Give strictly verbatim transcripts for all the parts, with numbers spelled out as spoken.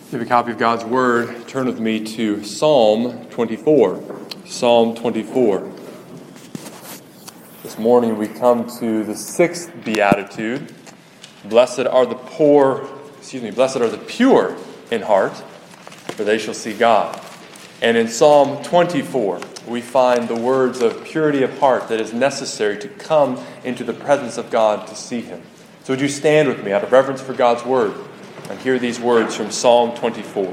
If you have a copy of God's Word, turn with me to Psalm twenty-four. Psalm twenty-four. This morning we come to the sixth beatitude. Blessed are the poor, excuse me, blessed are the pure in heart, for they shall see God. And in Psalm twenty-four, we find the words of purity of heart that is necessary to come into the presence of God to see Him. So would you stand with me out of reverence for God's Word and hear these words from Psalm twenty-four.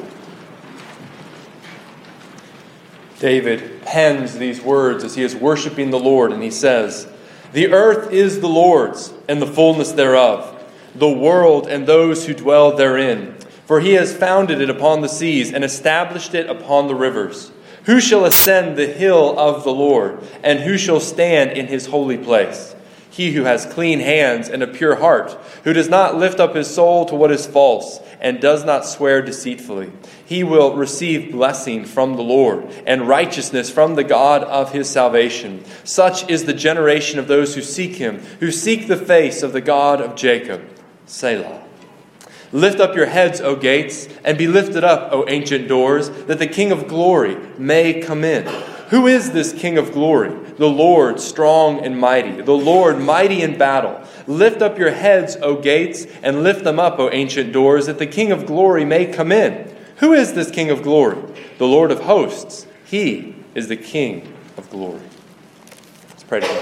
David pens these words as he is worshiping the Lord, and he says, "The earth is the Lord's, and the fullness thereof, the world and those who dwell therein. For he has founded it upon the seas, and established it upon the rivers. Who shall ascend the hill of the Lord, and who shall stand in his holy place? He who has clean hands and a pure heart, who does not lift up his soul to what is false, and does not swear deceitfully. He will receive blessing from the Lord, and righteousness from the God of his salvation. Such is the generation of those who seek him, who seek the face of the God of Jacob. Selah. Lift up your heads, O gates, and be lifted up, O ancient doors, that the King of glory may come in. Who is this King of glory? The Lord strong and mighty, the Lord mighty in battle. Lift up your heads, O gates, and lift them up, O ancient doors, that the King of glory may come in. Who is this King of glory? The Lord of hosts. He is the King of glory." Let's pray together.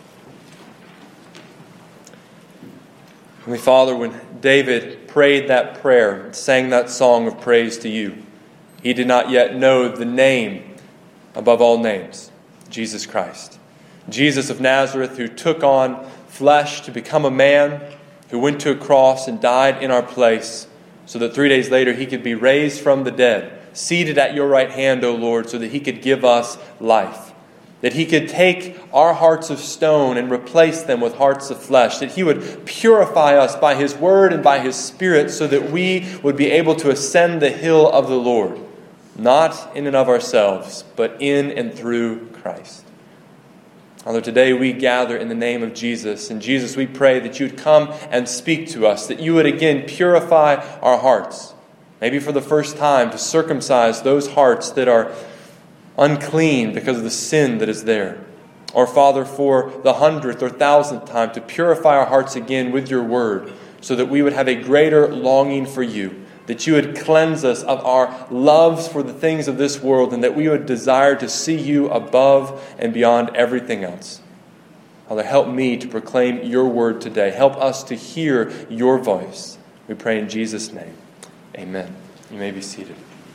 Heavenly Father, when David prayed that prayer, sang that song of praise to you, he did not yet know the name above all names, Jesus Christ. Jesus of Nazareth, who took on flesh to become a man, who went to a cross and died in our place, so that three days later he could be raised from the dead, seated at your right hand, O Lord, so that he could give us life. That he could take our hearts of stone and replace them with hearts of flesh. That he would purify us by his word and by his Spirit, so that we would be able to ascend the hill of the Lord. Not in and of ourselves, but in and through Christ. Father, today we gather in the name of Jesus. And Jesus, we pray that you would come and speak to us, that you would again purify our hearts. Maybe for the first time to circumcise those hearts that are unclean because of the sin that is there. Or Father, for the hundredth or thousandth time to purify our hearts again with your word, so that we would have a greater longing for you. That you would cleanse us of our loves for the things of this world, and that we would desire to see you above and beyond everything else. Father, help me to proclaim your word today. Help us to hear your voice. We pray in Jesus' name. Amen. You may be seated.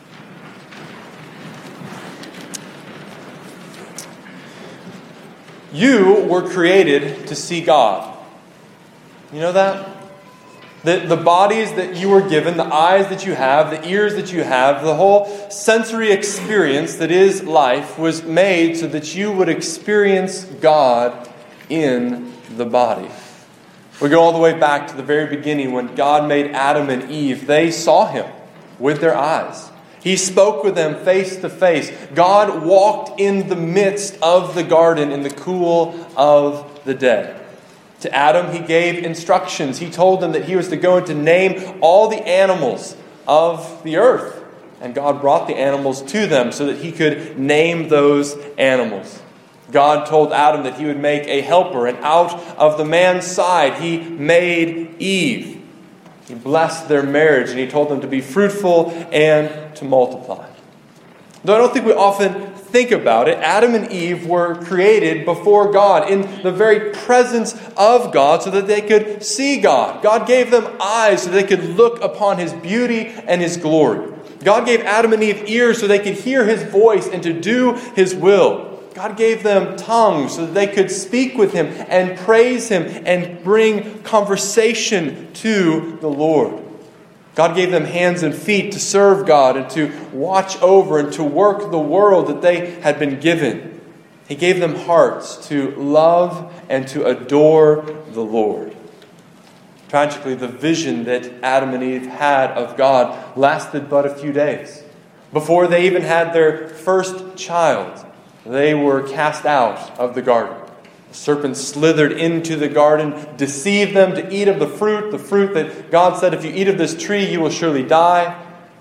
You were created to see God. You know that? The, the bodies that you were given, the eyes that you have, the ears that you have, the whole sensory experience that is life was made so that you would experience God in the body. We go all the way back to the very beginning when God made Adam and Eve. They saw him with their eyes. He spoke with them face to face. God walked in the midst of the garden in the cool of the day. To Adam, he gave instructions. He told them that he was to go and to name all the animals of the earth. And God brought the animals to them so that he could name those animals. God told Adam that he would make a helper, and out of the man's side he made Eve. He blessed their marriage, and he told them to be fruitful and to multiply. Though I don't think we often think about it, Adam and Eve were created before God, in the very presence of God, so that they could see God. God gave them eyes so they could look upon his beauty and his glory. God gave Adam and Eve ears so they could hear his voice and to do his will. God gave them tongues so that they could speak with him and praise him and bring conversation to the Lord. God gave them hands and feet to serve God and to watch over and to work the world that they had been given. He gave them hearts to love and to adore the Lord. Tragically, the vision that Adam and Eve had of God lasted but a few days. Before they even had their first child, they were cast out of the garden. The serpent slithered into the garden, deceived them to eat of the fruit, the fruit that God said, if you eat of this tree, you will surely die.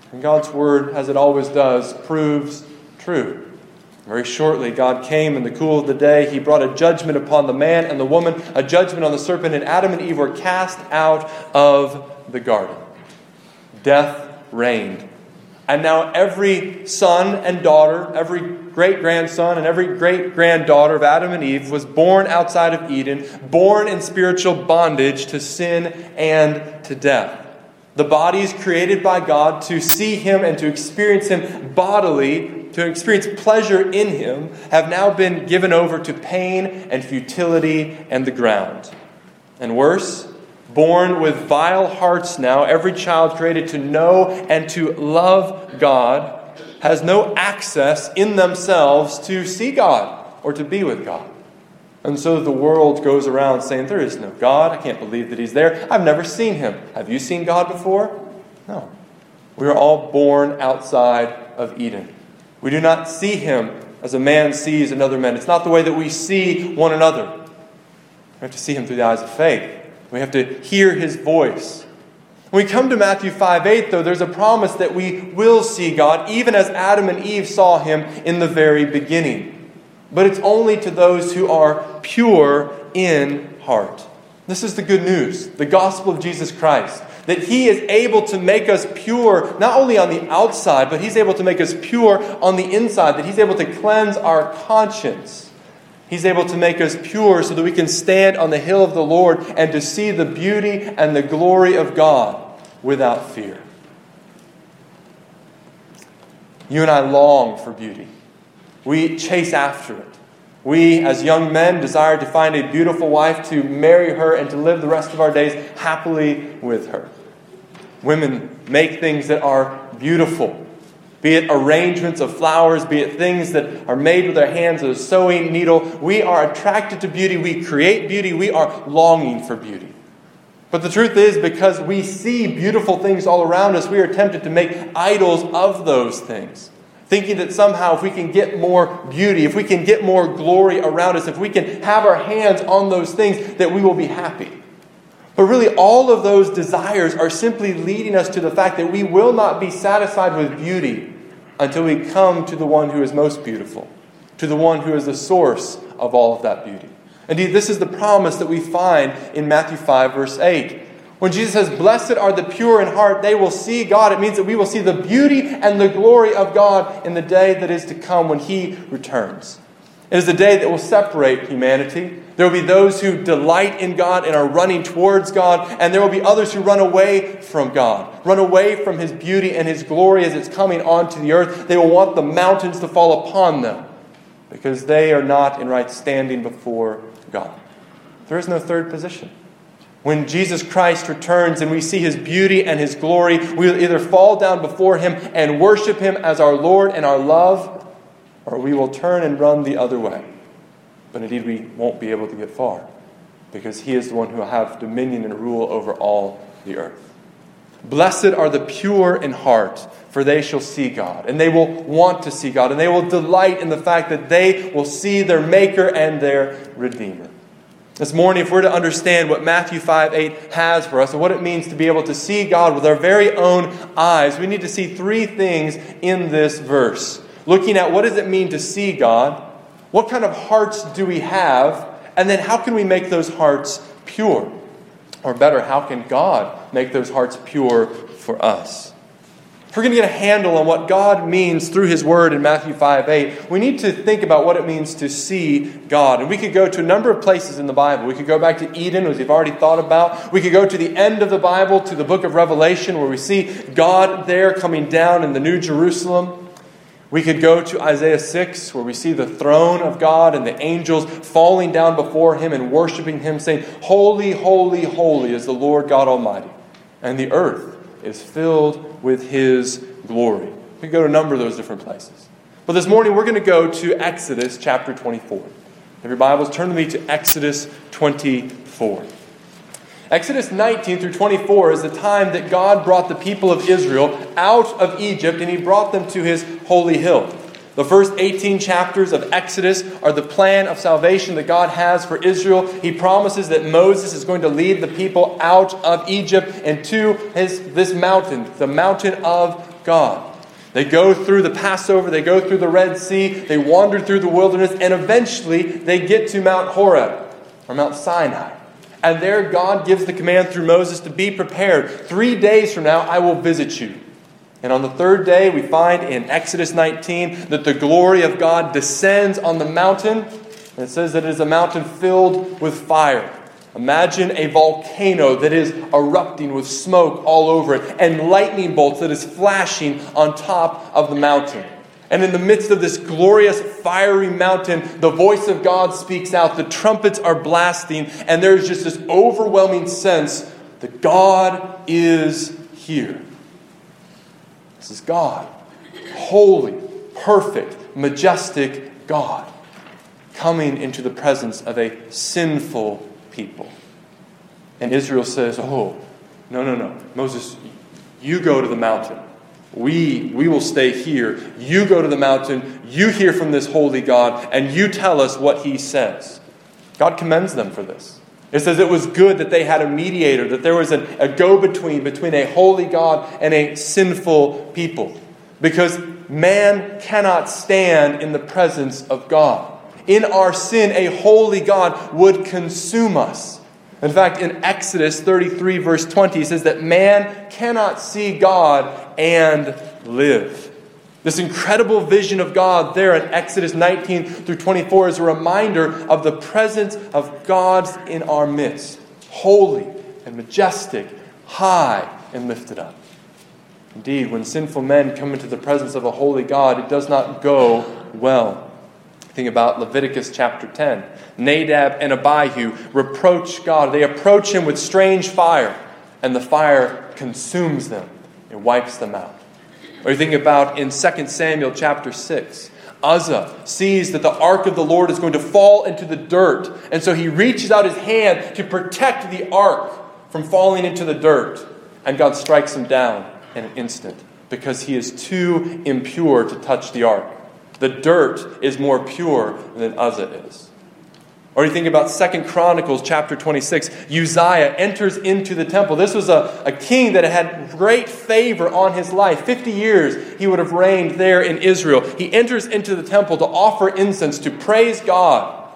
And God's word, as it always does, proves true. Very shortly, God came in the cool of the day. He brought a judgment upon the man and the woman, a judgment on the serpent, and Adam and Eve were cast out of the garden. Death reigned. And now every son and daughter, every great-grandson and every great-granddaughter of Adam and Eve was born outside of Eden, born in spiritual bondage to sin and to death. The bodies created by God to see Him and to experience Him bodily, to experience pleasure in Him, have now been given over to pain and futility and the ground. And worse, born with vile hearts now, every child created to know and to love God has no access in themselves to see God or to be with God. And so the world goes around saying, there is no God. I can't believe that He's there. I've never seen Him. Have you seen God before? No. We are all born outside of Eden. We do not see Him as a man sees another man. It's not the way that we see one another. We have to see Him through the eyes of faith. We have to hear His voice. When we come to Matthew five eight, though, there's a promise that we will see God, even as Adam and Eve saw Him in the very beginning. But it's only to those who are pure in heart. This is the good news, the gospel of Jesus Christ. That He is able to make us pure, not only on the outside, but He's able to make us pure on the inside. That He's able to cleanse our conscience. He's able to make us pure so that we can stand on the hill of the Lord and to see the beauty and the glory of God without fear. You and I long for beauty. We chase after it. We, as young men, desire to find a beautiful wife, to marry her, and to live the rest of our days happily with her. Women make things that are beautiful. Be it arrangements of flowers, be it things that are made with our hands, a sewing needle. We are attracted to beauty. We create beauty. We are longing for beauty. But the truth is, because we see beautiful things all around us, we are tempted to make idols of those things. Thinking that somehow if we can get more beauty, if we can get more glory around us, if we can have our hands on those things, that we will be happy. But really, all of those desires are simply leading us to the fact that we will not be satisfied with beauty until we come to the one who is most beautiful, to the one who is the source of all of that beauty. Indeed, this is the promise that we find in Matthew five, verse eight. When Jesus says, blessed are the pure in heart, they will see God. It means that we will see the beauty and the glory of God in the day that is to come when He returns. It is the day that will separate humanity. There will be those who delight in God and are running towards God, and there will be others who run away from God, run away from His beauty and His glory as it's coming onto the earth. They will want the mountains to fall upon them because they are not in right standing before God. There is no third position. When Jesus Christ returns and we see His beauty and His glory, we will either fall down before Him and worship Him as our Lord and our love, or we will turn and run the other way. But indeed we won't be able to get far, because He is the one who will have dominion and rule over all the earth. Blessed are the pure in heart, for they shall see God. And they will want to see God, and they will delight in the fact that they will see their Maker and their Redeemer. This morning, if we're to understand what Matthew five eight has for us and what it means to be able to see God with our very own eyes, we need to see three things in this verse. Looking at what does it mean to see God, what kind of hearts do we have, and then how can we make those hearts pure? Or better, how can God make those hearts pure for us? If we're going to get a handle on what God means through His Word in Matthew five eight, we need to think about what it means to see God. And we could go to a number of places in the Bible. We could go back to Eden, as we've already thought about. We could go to the end of the Bible, to the book of Revelation, where we see God there coming down in the New Jerusalem. We could go to Isaiah six, where we see the throne of God and the angels falling down before Him and worshiping Him, saying, holy, holy, holy is the Lord God Almighty. And the earth is filled with His glory. We could go to a number of those different places. But this morning we're going to go to Exodus chapter twenty-four. If your Bibles, turn with me to Exodus twenty-four. Exodus nineteen through twenty-four is the time that God brought the people of Israel out of Egypt, and He brought them to His holy hill. The first eighteen chapters of Exodus are the plan of salvation that God has for Israel. He promises that Moses is going to lead the people out of Egypt and to his, this mountain, the mountain of God. They go through the Passover, they go through the Red Sea, they wander through the wilderness, and eventually they get to Mount Horeb, or Mount Sinai. And there God gives the command through Moses to be prepared. Three days from now I will visit you. And on the third day we find in Exodus nineteen that the glory of God descends on the mountain. And it says that it is a mountain filled with fire. Imagine a volcano that is erupting with smoke all over it and lightning bolts that is flashing on top of the mountain. And in the midst of this glorious fiery mountain, the voice of God speaks out. The trumpets are blasting, and there's just this overwhelming sense that God is here. This is God. Holy, perfect, majestic God coming into the presence of a sinful people. And Israel says, oh, no, no, no. Moses, you go to the mountain. We, we will stay here. You go to the mountain. You hear from this holy God, and you tell us what he says. God commends them for this. It says it was good that they had a mediator, that there was a, a go-between between a holy God and a sinful people. Because man cannot stand in the presence of God. In our sin, a holy God would consume us. In fact, in Exodus thirty-three, verse twenty, it says that man cannot see God and live. This incredible vision of God there in Exodus nineteen through twenty-four is a reminder of the presence of God in our midst. Holy and majestic, high and lifted up. Indeed, when sinful men come into the presence of a holy God, it does not go well. Think about Leviticus chapter ten. Nadab and Abihu reproach God. They approach him with strange fire, and the fire consumes them. It wipes them out. Or you think about in Second Samuel chapter six. Uzzah sees that the ark of the Lord is going to fall into the dirt, and so he reaches out his hand to protect the ark from falling into the dirt, and God strikes him down in an instant because he is too impure to touch the ark. The dirt is more pure than Uzzah is. Or you think about Second Chronicles chapter twenty-six. Uzziah enters into the temple. This was a, a king that had great favor on his life. Fifty years he would have reigned there in Israel. He enters into the temple to offer incense, to praise God.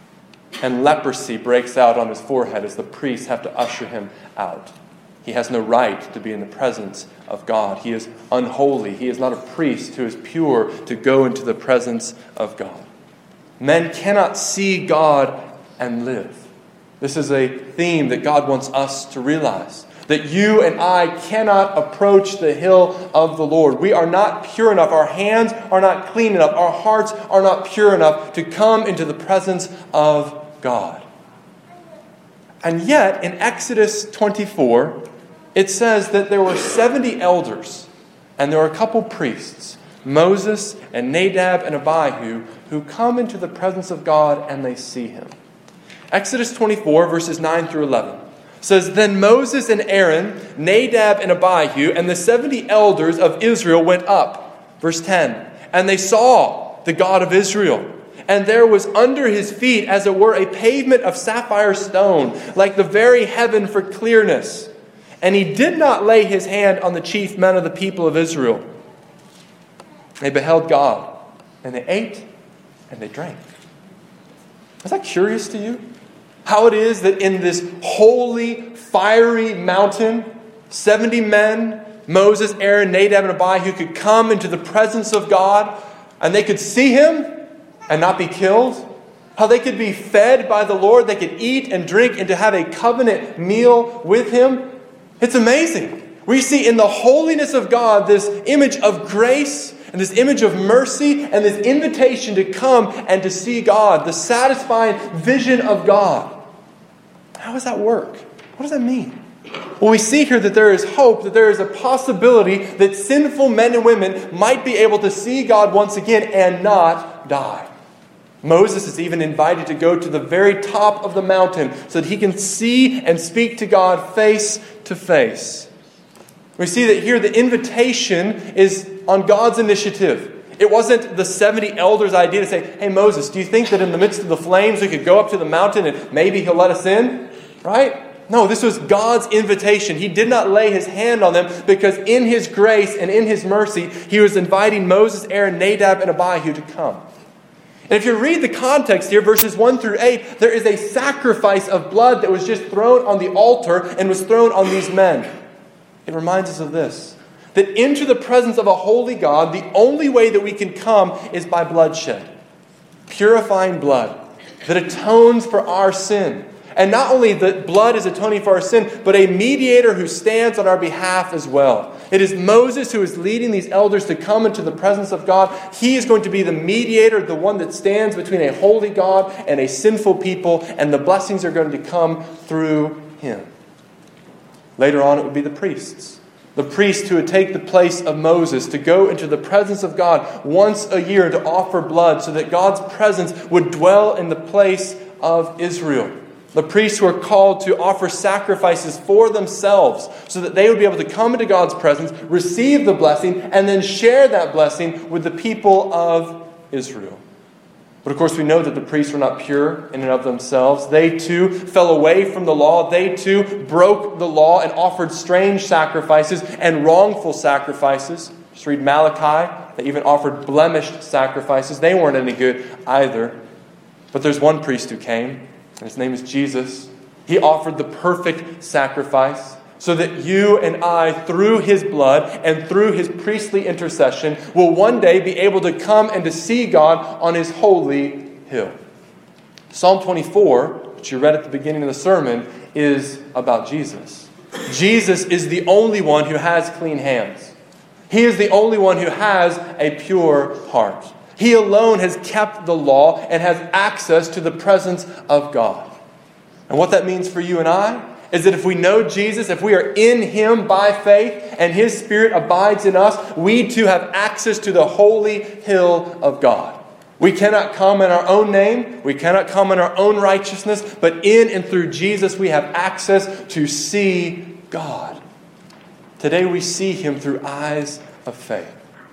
And leprosy breaks out on his forehead as the priests have to usher him out. He has no right to be in the presence of God. He is unholy. He is not a priest who is pure to go into the presence of God. Men cannot see God and live. This is a theme that God wants us to realize. That you and I cannot approach the hill of the Lord. We are not pure enough. Our hands are not clean enough. Our hearts are not pure enough to come into the presence of God. And yet, in Exodus twenty-four, it says that there were seventy elders, and there were a couple priests, Moses and Nadab and Abihu, who come into the presence of God and they see him. Exodus twenty-four, verses nine through eleven, says, Then Moses and Aaron, Nadab and Abihu, and the seventy elders of Israel went up. Verse ten, And they saw the God of Israel. And there was under his feet, as it were, a pavement of sapphire stone, like the very heaven for clearness. And he did not lay his hand on the chief men of the people of Israel. They beheld God, and they ate, and they drank. Is that curious to you? How it is that in this holy, fiery mountain, seventy men, Moses, Aaron, Nadab, and Abihu, could come into the presence of God, and they could see him and not be killed. How they could be fed by the Lord, they could eat and drink, and to have a covenant meal with him. It's amazing. We see in the holiness of God this image of grace and this image of mercy and this invitation to come and to see God, the satisfying vision of God. How does that work? What does that mean? Well, we see here that there is hope, that there is a possibility that sinful men and women might be able to see God once again and not die. Moses is even invited to go to the very top of the mountain so that he can see and speak to God face to face. We see that here the invitation is on God's initiative. It wasn't the seventy elders' idea to say, hey, Moses, do you think that in the midst of the flames we could go up to the mountain and maybe he'll let us in? Right? No, this was God's invitation. He did not lay his hand on them because in his grace and in his mercy, he was inviting Moses, Aaron, Nadab, and Abihu to come. And if you read the context here, verses one through eight, there is a sacrifice of blood that was just thrown on the altar and was thrown on these men. It reminds us of this, that into the presence of a holy God, the only way that we can come is by bloodshed. Purifying blood that atones for our sin. And not only that blood is atoning for our sin, but a mediator who stands on our behalf as well. It is Moses who is leading these elders to come into the presence of God. He is going to be the mediator, the one that stands between a holy God and a sinful people, and the blessings are going to come through him. Later on, it would be the priests. The priests who would take the place of Moses to go into the presence of God once a year to offer blood so that God's presence would dwell in the place of Israel. The priests who are called to offer sacrifices for themselves so that they would be able to come into God's presence, receive the blessing, and then share that blessing with the people of Israel. But of course we know that the priests were not pure in and of themselves. They too fell away from the law. They too broke the law and offered strange sacrifices and wrongful sacrifices. Just read Malachi. They even offered blemished sacrifices. They weren't any good either. But there's one priest who came. And his name is Jesus. He offered the perfect sacrifice so that you and I, through his blood and through his priestly intercession, will one day be able to come and to see God on his holy hill. Psalm twenty-four, which you read at the beginning of the sermon, is about Jesus. Jesus is the only one who has clean hands. He is the only one who has a pure heart. He alone has kept the law and has access to the presence of God. And what that means for you and I is that if we know Jesus, if we are in him by faith and his Spirit abides in us, we too have access to the holy hill of God. We cannot come in our own name. We cannot come in our own righteousness. But in and through Jesus, we have access to see God. Today we see him through eyes of faith.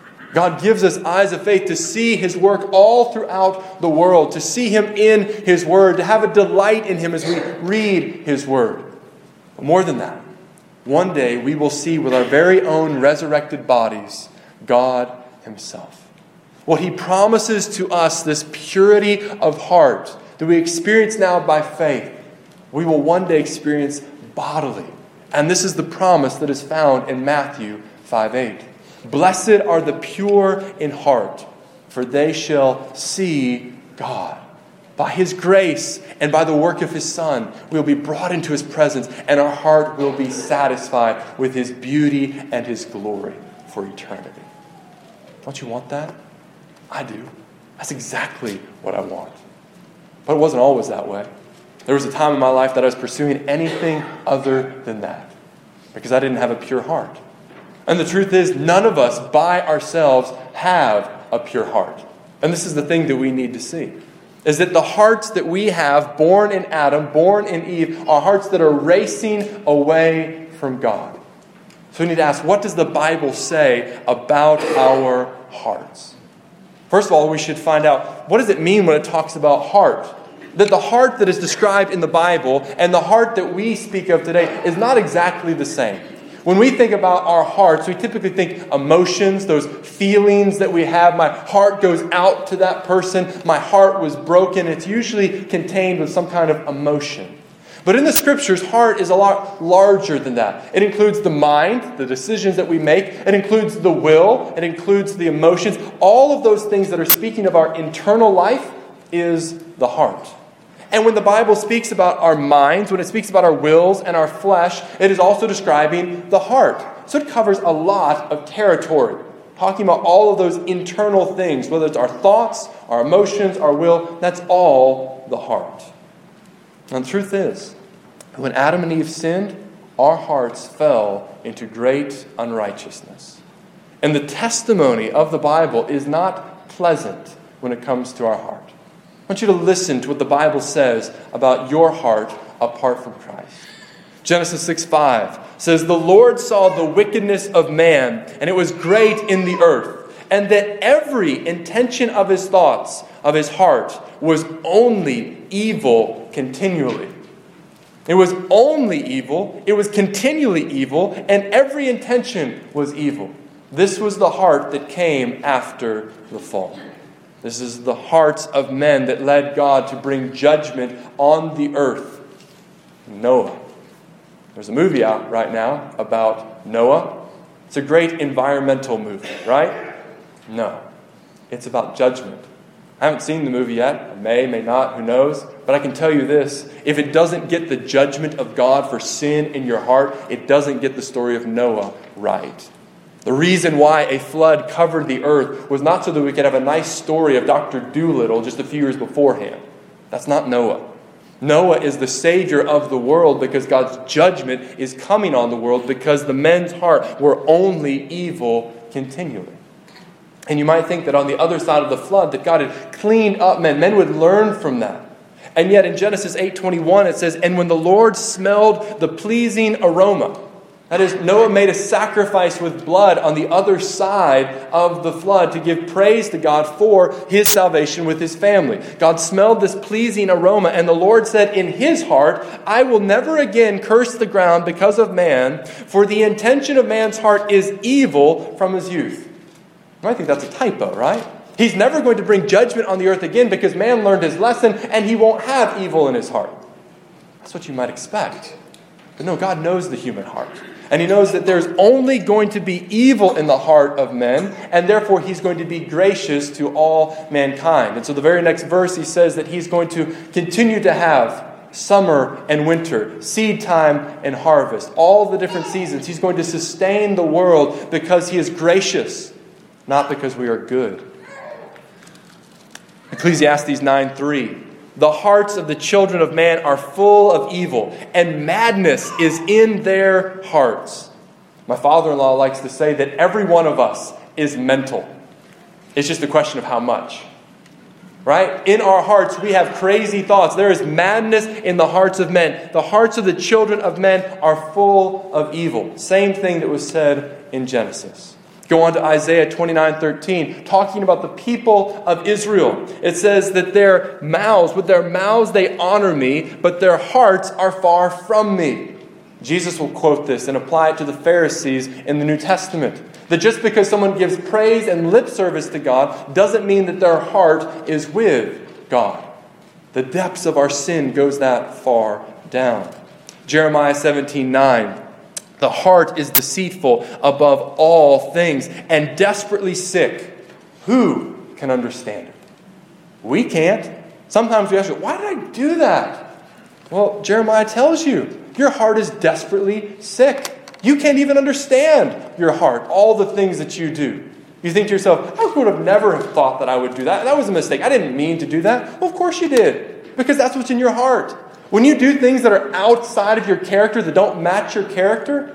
God gives us eyes of faith to see his work all throughout the world, to see him in his word, to have a delight in him as we read his word. But more than that, one day we will see with our very own resurrected bodies God himself. What he promises to us, this purity of heart that we experience now by faith, we will one day experience bodily. And this is the promise that is found in Matthew five eight. Blessed are the pure in heart, for they shall see God. By his grace and by the work of his Son, we will be brought into his presence, and our heart will be satisfied with his beauty and his glory for eternity. Don't you want that? I do. That's exactly what I want. But it wasn't always that way. There was a time in my life that I was pursuing anything other than that because I didn't have a pure heart. And the truth is, none of us by ourselves have a pure heart. And this is the thing that we need to see, is that the hearts that we have, born in Adam, born in Eve, are hearts that are racing away from God. So we need to ask, what does the Bible say about our hearts? First of all, we should find out, what does it mean when it talks about heart? That the heart that is described in the Bible and the heart that we speak of today is not exactly the same. When we think about our hearts, we typically think emotions, those feelings that we have. My heart goes out to that person. My heart was broken. It's usually contained with some kind of emotion. But in the Scriptures, heart is a lot larger than that. It includes the mind, the decisions that we make. It includes the will. It includes the emotions. All of those things that are speaking of our internal life is the heart. And when the Bible speaks about our minds, when it speaks about our wills and our flesh, it is also describing the heart. So it covers a lot of territory, talking about all of those internal things, whether it's our thoughts, our emotions, our will, that's all the heart. And the truth is, when Adam and Eve sinned, our hearts fell into great unrighteousness. And the testimony of the Bible is not pleasant when it comes to our heart. I want you to listen to what the Bible says about your heart apart from Christ. Genesis six five says, "The Lord saw the wickedness of man, and it was great in the earth, and that every intention of his thoughts, of his heart, was only evil continually." It was only evil, it was continually evil, and every intention was evil. This was the heart that came after the fall. This is the hearts of men that led God to bring judgment on the earth. Noah. There's a movie out right now about Noah. It's a great environmental movie, right? No. It's about judgment. I haven't seen the movie yet. I may, may not, who knows? But I can tell you this. If it doesn't get the judgment of God for sin in your heart, it doesn't get the story of Noah right. The reason why a flood covered the earth was not so that we could have a nice story of Doctor Dolittle just a few years beforehand. That's not Noah. Noah is the Savior of the world because God's judgment is coming on the world because the men's heart were only evil continually. And you might think that on the other side of the flood that God had cleaned up men. Men would learn from that. And yet in Genesis eight twenty-one it says, "And when the Lord smelled the pleasing aroma," that is, Noah made a sacrifice with blood on the other side of the flood to give praise to God for his salvation with his family. God smelled this pleasing aroma, and the Lord said in his heart, "I will never again curse the ground because of man, for the intention of man's heart is evil from his youth." You might think that's a typo, right? He's never going to bring judgment on the earth again because man learned his lesson and he won't have evil in his heart. That's what you might expect. But no, God knows the human heart. And he knows that there's only going to be evil in the heart of men, and therefore he's going to be gracious to all mankind. And so the very next verse he says that he's going to continue to have summer and winter, seed time and harvest, all the different seasons. He's going to sustain the world because he is gracious, not because we are good. Ecclesiastes nine three. The hearts of the children of man are full of evil, and madness is in their hearts. My father-in-law likes to say that every one of us is mental. It's just a question of how much. Right? In our hearts, we have crazy thoughts. There is madness in the hearts of men. The hearts of the children of men are full of evil. Same thing that was said in Genesis. Go on to Isaiah twenty-nine thirteen, talking about the people of Israel. It says that their mouths, with their mouths they honor me, but their hearts are far from me. Jesus will quote this and apply it to the Pharisees in the New Testament. That just because someone gives praise and lip service to God doesn't mean that their heart is with God. The depths of our sin goes that far down. Jeremiah seventeen nine. The heart is deceitful above all things and desperately sick. Who can understand it? We can't. Sometimes we ask, why did I do that? Well, Jeremiah tells you, your heart is desperately sick. You can't even understand your heart, all the things that you do. You think to yourself, I would have never thought that I would do that. That was a mistake. I didn't mean to do that. Well, of course you did, because that's what's in your heart. When you do things that are outside of your character, that don't match your character,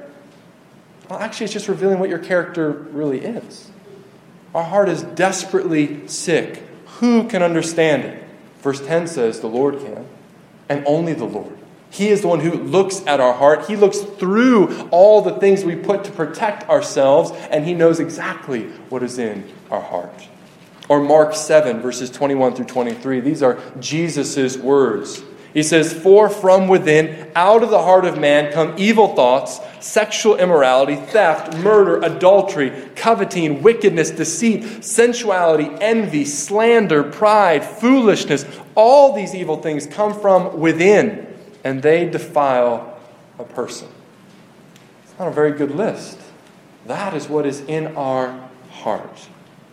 well, actually, it's just revealing what your character really is. Our heart is desperately sick. Who can understand it? Verse ten says the Lord can, and only the Lord. He is the one who looks at our heart. He looks through all the things we put to protect ourselves, and he knows exactly what is in our heart. Or Mark seven, verses twenty-one through twenty-three. These are Jesus' words. He says, "For from within, out of the heart of man, come evil thoughts, sexual immorality, theft, murder, adultery, coveting, wickedness, deceit, sensuality, envy, slander, pride, foolishness. All these evil things come from within, and they defile a person." It's not a very good list. That is what is in our heart.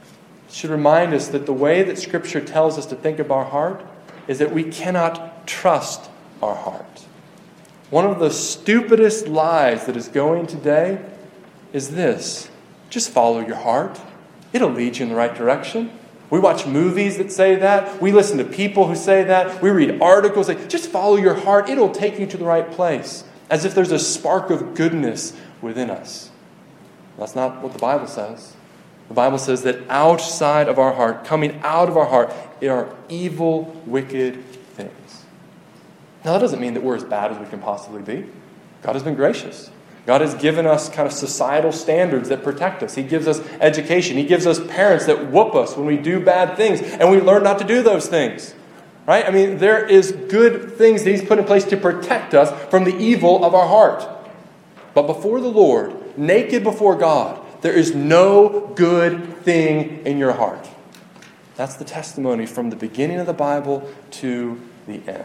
It should remind us that the way that Scripture tells us to think of our heart is that we cannot trust our heart. One of the stupidest lies that is going today is this: just follow your heart. It'll lead you in the right direction. We watch movies that say that. We listen to people who say that. We read articles that just follow your heart. It'll take you to the right place. As if there's a spark of goodness within us. That's not what the Bible says. The Bible says that outside of our heart, coming out of our heart, are evil, wicked things. Now, that doesn't mean that we're as bad as we can possibly be. God has been gracious. God has given us kind of societal standards that protect us. He gives us education. He gives us parents that whoop us when we do bad things, and we learn not to do those things. Right? I mean, there is good things that He's put in place to protect us from the evil of our heart. But before the Lord, naked before God, there is no good thing in your heart. That's the testimony from the beginning of the Bible to the end.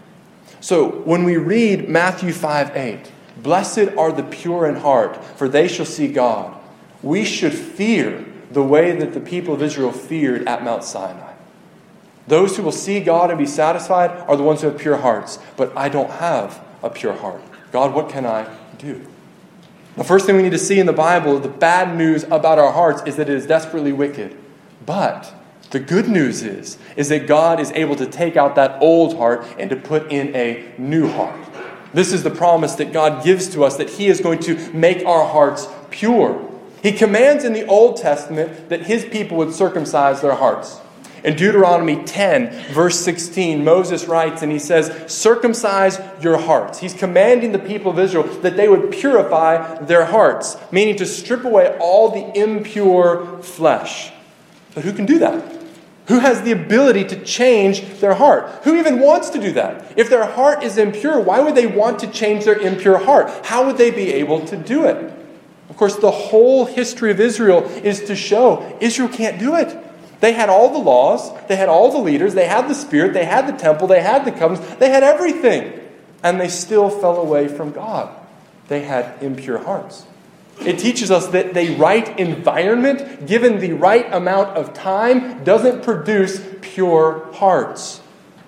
So, when we read Matthew five eight, blessed are the pure in heart, for they shall see God, we should fear the way that the people of Israel feared at Mount Sinai. Those who will see God and be satisfied are the ones who have pure hearts. But I don't have a pure heart. God, what can I do? The first thing we need to see in the Bible, the bad news about our hearts, is that it is desperately wicked. But the good news is, is that God is able to take out that old heart and to put in a new heart. This is the promise that God gives to us, that He is going to make our hearts pure. He commands in the Old Testament that His people would circumcise their hearts. In Deuteronomy ten, verse sixteen, Moses writes and he says, circumcise your hearts. He's commanding the people of Israel that they would purify their hearts, meaning to strip away all the impure flesh. But who can do that? Who has the ability to change their heart? Who even wants to do that? If their heart is impure, why would they want to change their impure heart? How would they be able to do it? Of course, the whole history of Israel is to show Israel can't do it. They had all the laws, they had all the leaders, they had the Spirit, they had the temple, they had the covenants, they had everything. And they still fell away from God. They had impure hearts. It teaches us that the right environment, given the right amount of time, doesn't produce pure hearts.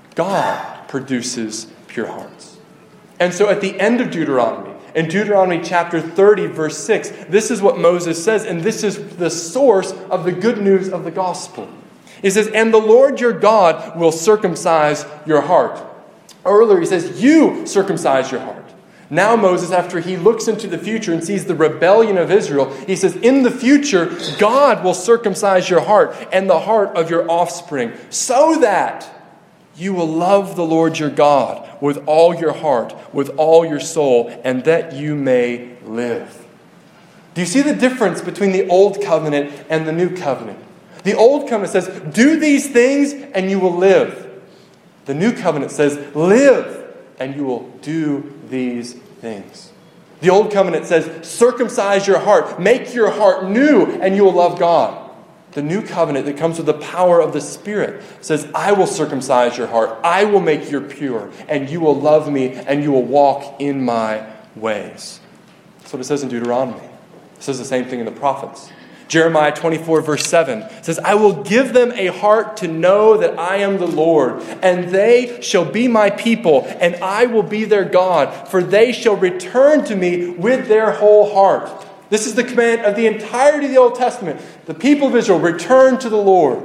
God produces pure hearts. And so at the end of Deuteronomy, in Deuteronomy chapter thirty, verse six, this is what Moses says, and this is the source of the good news of the gospel. He says, and the Lord your God will circumcise your heart. Earlier he says, you circumcise your heart. Now Moses, after he looks into the future and sees the rebellion of Israel, he says, in the future, God will circumcise your heart and the heart of your offspring, so that you will love the Lord your God with all your heart, with all your soul, and that you may live. Do you see the difference between the old covenant and the new covenant? The old covenant says, do these things and you will live. The new covenant says, live and you will do these things. The old covenant says, circumcise your heart, make your heart new, and you will love God. The new covenant that comes with the power of the Spirit says, I will circumcise your heart, I will make you pure, and you will love me, and you will walk in my ways. That's what it says in Deuteronomy. It says the same thing in the prophets. Jeremiah twenty-four, verse seven says, I will give them a heart to know that I am the Lord, and they shall be my people, and I will be their God, for they shall return to me with their whole heart. This is the command of the entirety of the Old Testament. The people of Israel return to the Lord.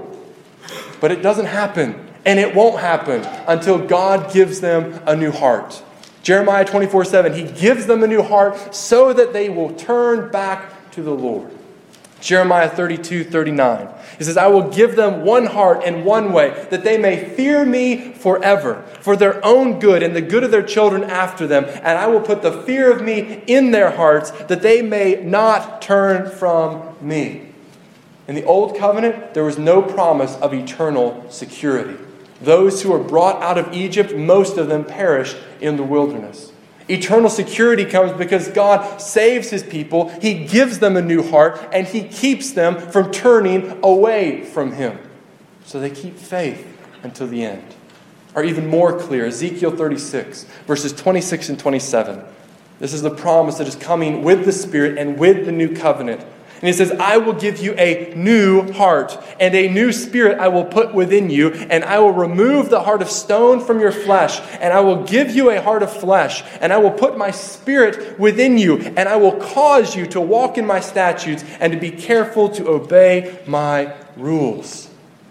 But it doesn't happen, and it won't happen until God gives them a new heart. Jeremiah twenty-four seven, He gives them a new heart so that they will turn back to the Lord. Jeremiah thirty-two thirty-nine, He says, I will give them one heart and one way, that they may fear me forever, for their own good and the good of their children after them. And I will put the fear of me in their hearts, that they may not turn from me. In the Old Covenant, there was no promise of eternal security. Those who were brought out of Egypt, most of them perished in the wilderness. Eternal security comes because God saves His people, He gives them a new heart, and He keeps them from turning away from Him. So they keep faith until the end. Or even more clear, Ezekiel thirty-six, verses twenty-six and twenty-seven. This is the promise that is coming with the Spirit and with the new covenant. And He says, I will give you a new heart, and a new spirit I will put within you, and I will remove the heart of stone from your flesh, and I will give you a heart of flesh, and I will put my spirit within you, and I will cause you to walk in my statutes and to be careful to obey my rules.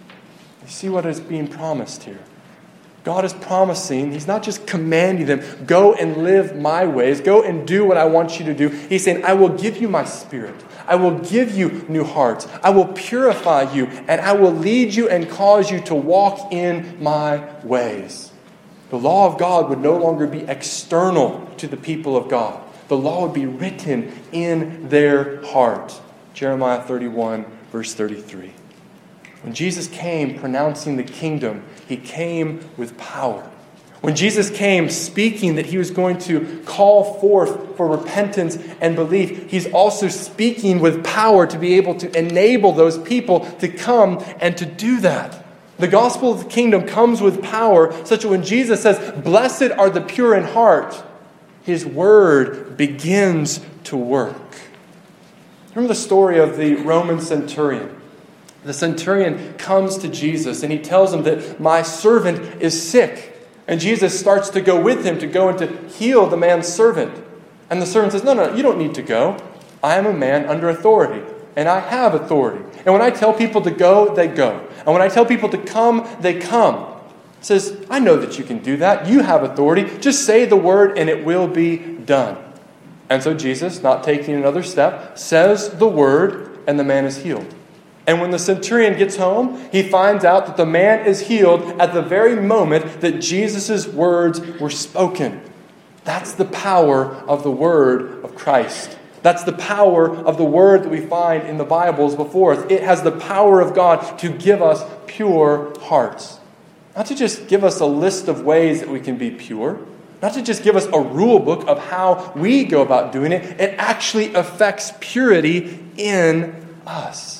You see what is being promised here? God is promising, He's not just commanding them, go and live my ways, go and do what I want you to do. He's saying, I will give you my spirit. I will give you new hearts. I will purify you, and I will lead you and cause you to walk in my ways. The law of God would no longer be external to the people of God. The law would be written in their heart. Jeremiah thirty-one, verse thirty-three. When Jesus came pronouncing the kingdom, he came with power. When Jesus came speaking that he was going to call forth for repentance and belief, he's also speaking with power to be able to enable those people to come and to do that. The gospel of the kingdom comes with power, such that when Jesus says, "Blessed are the pure in heart," his word begins to work. Remember the story of the Roman centurion. The centurion comes to Jesus and he tells him that my servant is sick. And Jesus starts to go with him to go and to heal the man's servant. And the servant says, no, no, you don't need to go. I am a man under authority, and I have authority. And when I tell people to go, they go. And when I tell people to come, they come. He says, I know that you can do that. You have authority. Just say the word and it will be done. And so Jesus, not taking another step, says the word and the man is healed. And when the centurion gets home, he finds out that the man is healed at the very moment that Jesus' words were spoken. That's the power of the word of Christ. That's the power of the word that we find in the Bibles before us. It has the power of God to give us pure hearts. Not to just give us a list of ways that we can be pure. Not to just give us a rule book of how we go about doing it. It actually affects purity in us.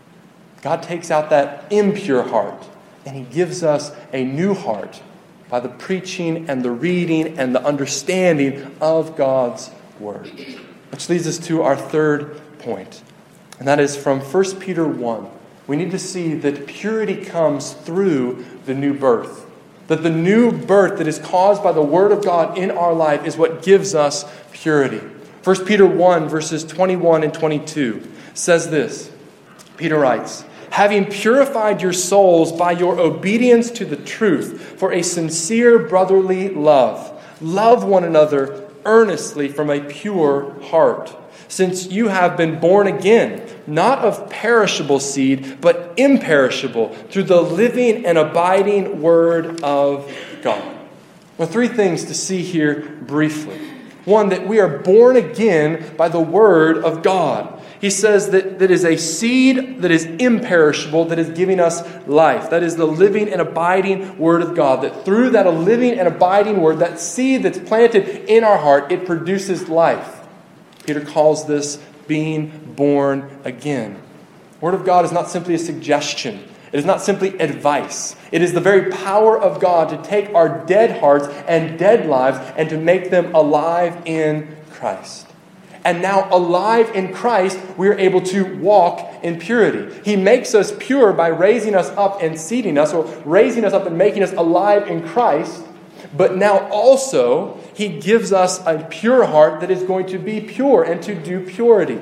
God takes out that impure heart and he gives us a new heart by the preaching and the reading and the understanding of God's word. Which leads us to our third point, and that is from First Peter one. We need to see that purity comes through the new birth. That the new birth that is caused by the word of God in our life is what gives us purity. First Peter one, verses twenty-one and twenty-two says this. Peter writes, having purified your souls by your obedience to the truth for a sincere brotherly love, love one another earnestly from a pure heart, since you have been born again, not of perishable seed, but imperishable, through the living and abiding word of God. Well, three things to see here briefly. One, that we are born again by the word of God. He says that that is a seed that is imperishable, that is giving us life. That is the living and abiding word of God. That through that living and abiding word, that seed that's planted in our heart, it produces life. Peter calls this being born again. The word of God is not simply a suggestion. It is not simply advice. It is the very power of God to take our dead hearts and dead lives and to make them alive in Christ. And now alive in Christ, we are able to walk in purity. He makes us pure by raising us up and seating us, or raising us up and making us alive in Christ. But now also, He gives us a pure heart that is going to be pure and to do purity.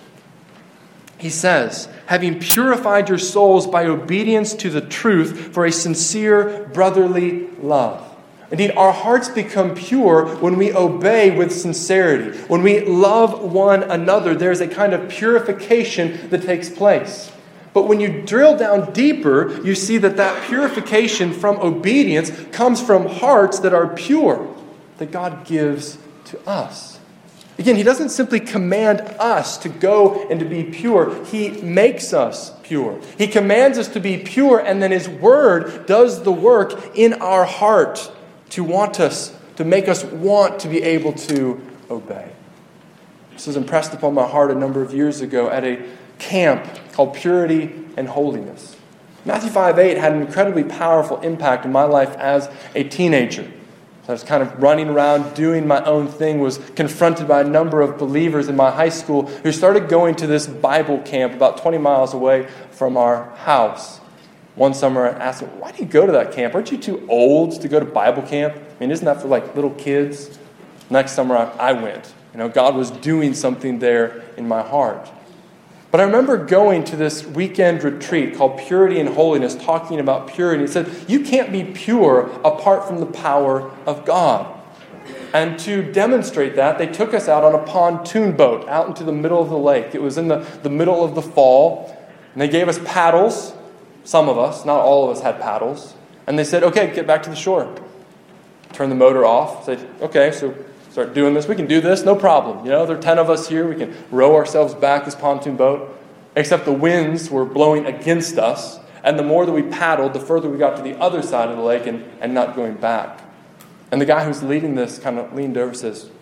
He says, having purified your souls by obedience to the truth for a sincere brotherly love. Indeed, our hearts become pure when we obey with sincerity. When we love one another, there's a kind of purification that takes place. But when you drill down deeper, you see that that purification from obedience comes from hearts that are pure, that God gives to us. Again, He doesn't simply command us to go and to be pure. He makes us pure. He commands us to be pure, and then His Word does the work in our heart to want us, to make us want to be able to obey. This was impressed upon my heart a number of years ago at a camp called Purity and Holiness. Matthew five eight had an incredibly powerful impact in my life as a teenager. I was kind of running around doing my own thing, was confronted by a number of believers in my high school who started going to this Bible camp about twenty miles away from our house. One summer I asked them, why do you go to that camp? Aren't you too old to go to Bible camp? I mean, isn't that for like little kids? Next summer I, I went. You know, God was doing something there in my heart. But I remember going to this weekend retreat called Purity and Holiness, talking about purity. It said, you can't be pure apart from the power of God. And to demonstrate that, they took us out on a pontoon boat out into the middle of the lake. It was in the, the middle of the fall. And they gave us paddles. Some of us, not all of us, had paddles. And they said, okay, get back to the shore. Turn the motor off. Said, okay, so start doing this. We can do this, no problem. You know, there are ten of us here. We can row ourselves back this pontoon boat. Except the winds were blowing against us And the more that we paddled, the further we got to the other side of the lake and, and not going back. And the guy who's leading this kind of leaned over and says,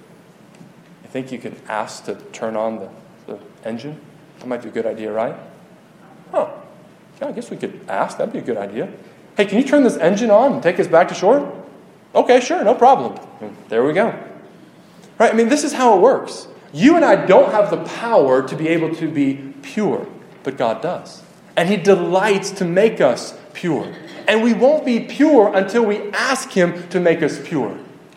"I think you could ask to turn on the, the engine? That might be a good idea, right?" "Huh. Yeah, I guess we could ask. That'd be a good idea. Hey, can you turn this engine on and take us back to shore?" "Okay, sure, no problem." And there we go. Right? I mean, this is how it works. You and I don't have the power to be able to be pure, but God does. And He delights to make us pure. And we won't be pure until we ask Him to make us pure.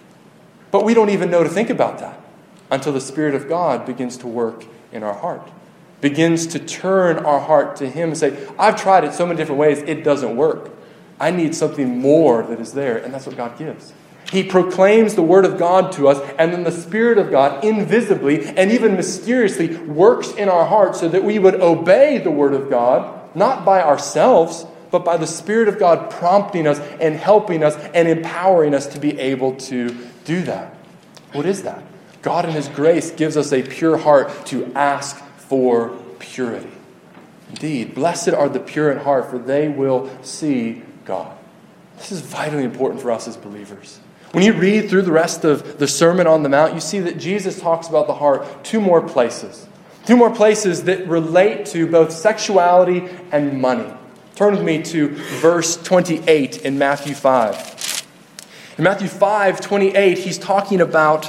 But we don't even know to think about that until the Spirit of God begins to work in our heart. Begins to turn our heart to Him and say, "I've tried it so many different ways, it doesn't work. I need something more that is there." And that's what God gives. He proclaims the Word of God to us, and then the Spirit of God invisibly and even mysteriously works in our hearts so that we would obey the Word of God, not by ourselves, but by the Spirit of God prompting us and helping us and empowering us to be able to do that. What is that? God in His grace gives us a pure heart to ask for purity. Indeed, blessed are the pure in heart, for they will see God. This is vitally important for us as believers. When you read through the rest of the Sermon on the Mount, you see that Jesus talks about the heart two more places. Two more places that relate to both sexuality and money. Turn with me to verse twenty-eight in Matthew five. In Matthew five twenty-eight, He's talking about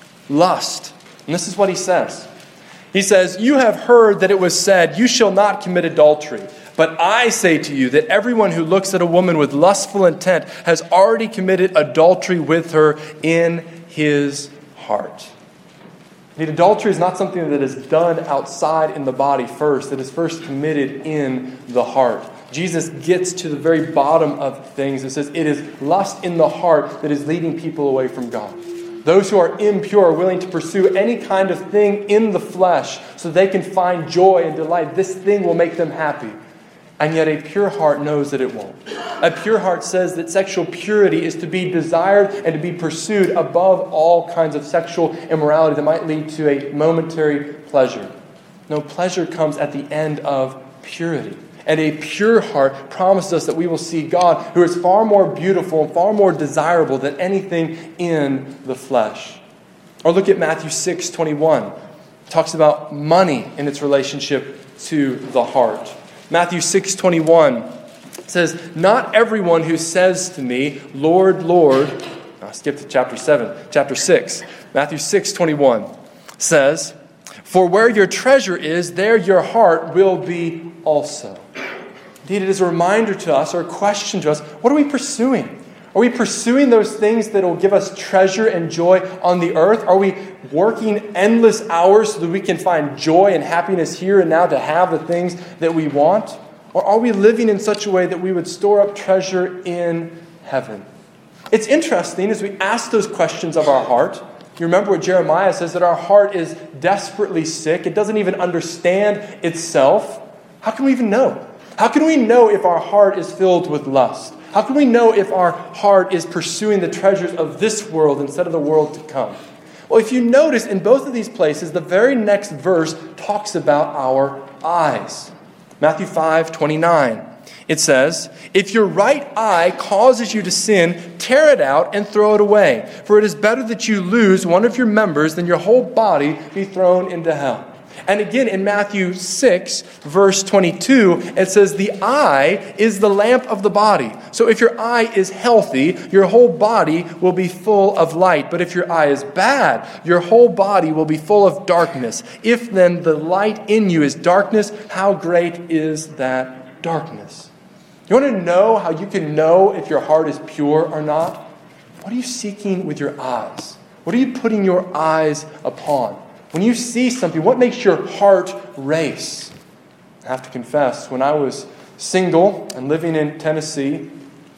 lust. And this is what He says. He says, "You have heard that it was said, 'You shall not commit adultery.' But I say to you that everyone who looks at a woman with lustful intent has already committed adultery with her in his heart." Indeed, adultery is not something that is done outside in the body first. It is first committed in the heart. Jesus gets to the very bottom of things. It says it is lust in the heart that is leading people away from God. Those who are impure are willing to pursue any kind of thing in the flesh so they can find joy and delight. This thing will make them happy. And yet a pure heart knows that it won't. A pure heart says that sexual purity is to be desired and to be pursued above all kinds of sexual immorality that might lead to a momentary pleasure. No, pleasure comes at the end of purity. And a pure heart promises us that we will see God, who is far more beautiful and far more desirable than anything in the flesh. Or look at Matthew six twenty-one. It talks about money in its relationship to the heart. Matthew six twenty-one says, "Not everyone who says to me, 'Lord, Lord,'" I'll skip to chapter seven, chapter six. Matthew six twenty-one says, "For where your treasure is, there your heart will be also." Indeed, it is a reminder to us, or a question to us, what are we pursuing? Are we pursuing those things that will give us treasure and joy on the earth? Are we working endless hours so that we can find joy and happiness here and now to have the things that we want? Or are we living in such a way that we would store up treasure in heaven? It's interesting as we ask those questions of our heart. You remember what Jeremiah says, that our heart is desperately sick. It doesn't even understand itself. How can we even know? How can we know if our heart is filled with lust? How can we know if our heart is pursuing the treasures of this world instead of the world to come? Well, if you notice, in both of these places, the very next verse talks about our eyes. Matthew five twenty-nine. It says, "If your right eye causes you to sin, tear it out and throw it away. For it is better that you lose one of your members than your whole body be thrown into hell." And again, in Matthew six, verse twenty-two, it says, "The eye is the lamp of the body. So if your eye is healthy, your whole body will be full of light. But if your eye is bad, your whole body will be full of darkness. If then the light in you is darkness, how great is that darkness?" You want to know how you can know if your heart is pure or not? What are you seeking with your eyes? What are you putting your eyes upon? When you see something, what makes your heart race? I have to confess, when I was single and living in Tennessee,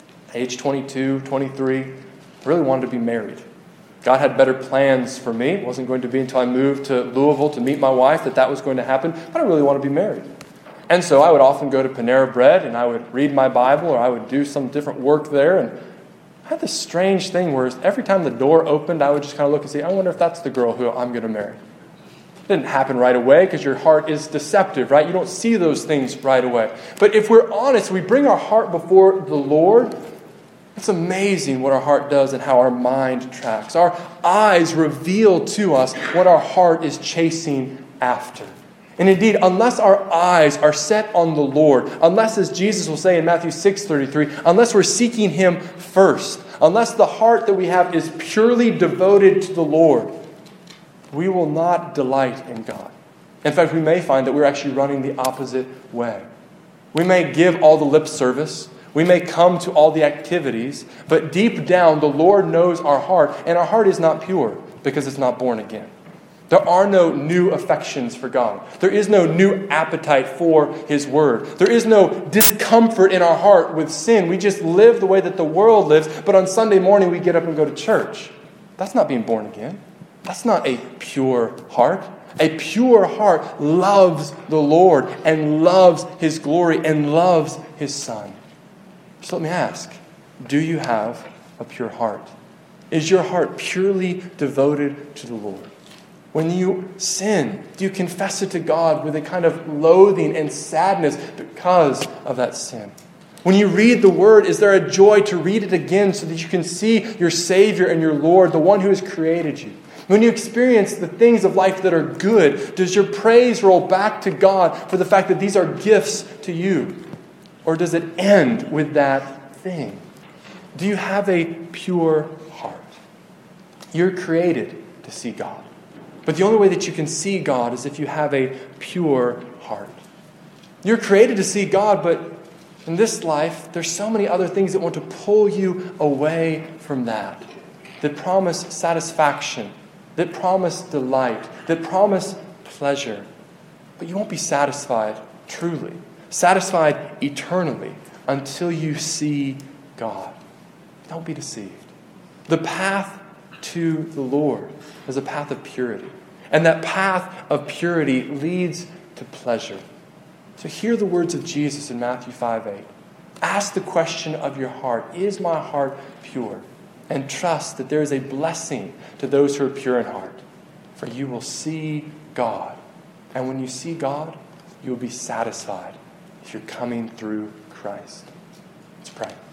age twenty-two, twenty-three, I really wanted to be married. God had better plans for me. It wasn't going to be until I moved to Louisville to meet my wife that that was going to happen. But I really wanted to be married. And so I would often go to Panera Bread and I would read my Bible or I would do some different work there. And I had this strange thing where every time the door opened, I would just kind of look and see, I wonder if that's the girl who I'm going to marry. It doesn't happen right away because your heart is deceptive, right? You don't see those things right away. But if we're honest, we bring our heart before the Lord, it's amazing what our heart does and how our mind tracks. Our eyes reveal to us what our heart is chasing after. And indeed, unless our eyes are set on the Lord, unless, as Jesus will say in Matthew six thirty-three, unless we're seeking Him first, unless the heart that we have is purely devoted to the Lord, we will not delight in God. In fact, we may find that we're actually running the opposite way. We may give all the lip service. We may come to all the activities. But deep down, the Lord knows our heart. And our heart is not pure because it's not born again. There are no new affections for God. There is no new appetite for His Word. There is no discomfort in our heart with sin. We just live the way that the world lives, but on Sunday morning we get up and go to church. That's not being born again. That's not a pure heart. A pure heart loves the Lord and loves His glory and loves His Son. So let me ask, do you have a pure heart? Is your heart purely devoted to the Lord? When you sin, do you confess it to God with a kind of loathing and sadness because of that sin? When you read the Word, is there a joy to read it again so that you can see your Savior and your Lord, the one who has created you? When you experience the things of life that are good, does your praise roll back to God for the fact that these are gifts to you? Or does it end with that thing? Do you have a pure heart? You're created to see God. But the only way that you can see God is if you have a pure heart. You're created to see God, but in this life, there's so many other things that want to pull you away from that. That promise satisfaction, that promise delight, that promise pleasure. But you won't be satisfied truly, satisfied eternally until you see God. Don't be deceived. The path to the Lord is a path of purity. And that path of purity leads to pleasure. So hear the words of Jesus in Matthew five eight. Ask the question of your heart, is my heart pure? And trust that there is a blessing to those who are pure in heart. For you will see God. And when you see God, you will be satisfied if you're coming through Christ. Let's pray.